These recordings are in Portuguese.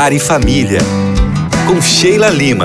Lar e Família, com Sheila Lima.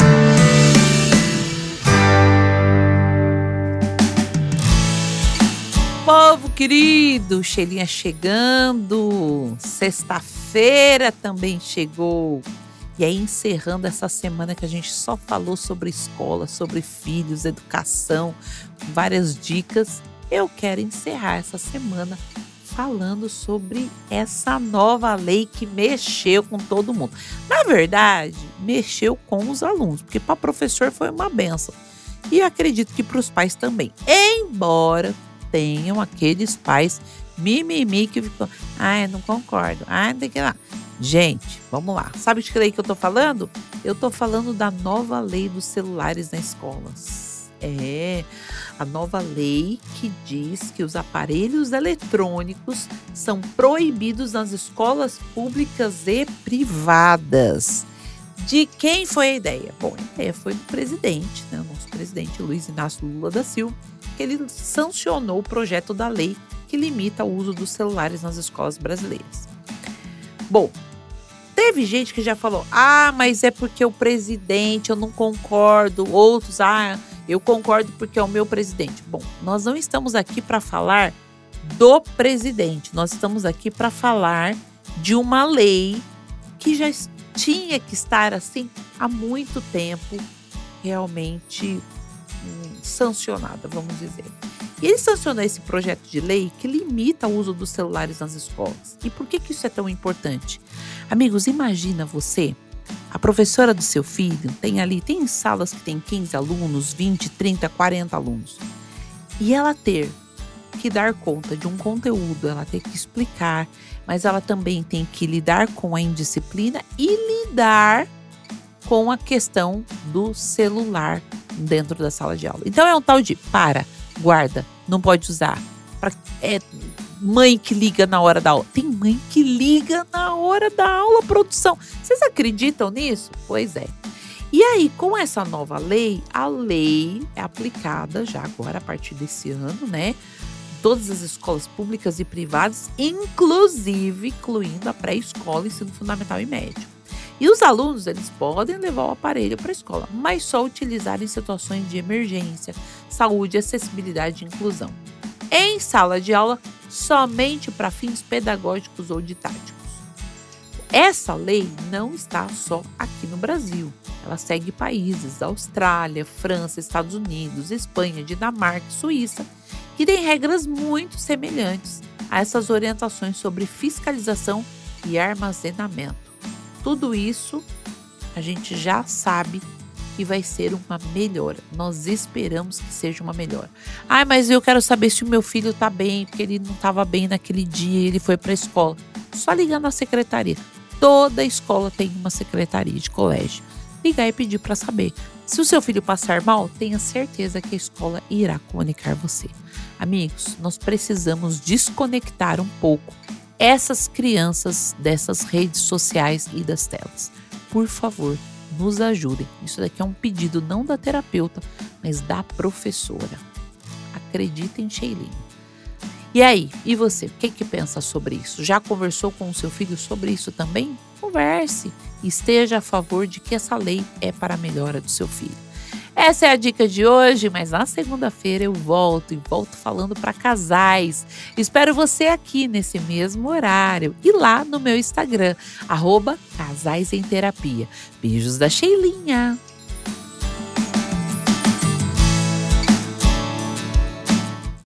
Povo querido, Sheilinha chegando, sexta-feira também chegou. E aí, encerrando essa semana que a gente só falou sobre escola, sobre filhos, educação, várias dicas, eu quero encerrar essa semana falando sobre essa nova lei que mexeu com todo mundo. Na verdade, mexeu com os alunos, porque para o professor foi uma benção. E acredito que para os pais também. Embora tenham aqueles pais mimimi que ficam, não concordo, não tem que ir lá. Gente, vamos lá. Sabe de que lei que eu tô falando? Eu tô falando da nova lei dos celulares nas escolas. A nova lei que diz que os aparelhos eletrônicos são proibidos nas escolas públicas e privadas. De quem foi a ideia? Bom, a ideia foi do presidente, o nosso presidente Luiz Inácio Lula da Silva, que ele sancionou o projeto da lei que limita o uso dos celulares nas escolas brasileiras. Bom, teve gente que já falou, mas é porque o presidente, eu não concordo. Outros, eu concordo porque é o meu presidente. Bom, nós não estamos aqui para falar do presidente. Nós estamos aqui para falar de uma lei que já tinha que estar assim há muito tempo, realmente sancionada, vamos dizer. E ele sancionou esse projeto de lei que limita o uso dos celulares nas escolas. E por que isso é tão importante? Amigos, imagina você, a professora do seu filho, tem salas que tem 15 alunos, 20, 30, 40 alunos. E ela ter que dar conta de um conteúdo, ela ter que explicar, mas ela também tem que lidar com a indisciplina e lidar com a questão do celular dentro da sala de aula. Então é um tal de guarda, não pode usar. Mãe que liga na hora da aula. Tem mãe que liga na hora da aula, produção. Vocês acreditam nisso? Pois é. E aí, com essa nova lei, a lei é aplicada já agora, a partir desse ano, todas as escolas públicas e privadas, incluindo a pré-escola, ensino fundamental e médio. E os alunos, eles podem levar o aparelho para a escola, mas só utilizar em situações de emergência, saúde, acessibilidade e inclusão. Em sala de aula, somente para fins pedagógicos ou didáticos. Essa lei não está só aqui no Brasil. Ela segue países, Austrália, França, Estados Unidos, Espanha, Dinamarca e Suíça, que têm regras muito semelhantes a essas orientações sobre fiscalização e armazenamento. Tudo isso a gente já sabe que vai ser uma melhora. Nós esperamos que seja uma melhora. Mas eu quero saber se o meu filho está bem, porque ele não estava bem naquele dia, ele foi para a escola. Só ligar na secretaria. Toda escola tem uma secretaria de colégio. Ligar e pedir para saber. Se o seu filho passar mal, tenha certeza que a escola irá comunicar você. Amigos, nós precisamos desconectar um pouco essas crianças dessas redes sociais e das telas. Por favor, nos ajudem. Isso daqui é um pedido não da terapeuta, mas da professora. Acreditem, Sheilinha. E aí, e você? O que pensa sobre isso? Já conversou com o seu filho sobre isso também? Converse. Esteja a favor de que essa lei é para a melhora do seu filho. Essa é a dica de hoje, mas na segunda-feira eu volto falando para casais. Espero você aqui nesse mesmo horário e lá no meu Instagram, @casaisemterapia. Beijos da Sheilinha.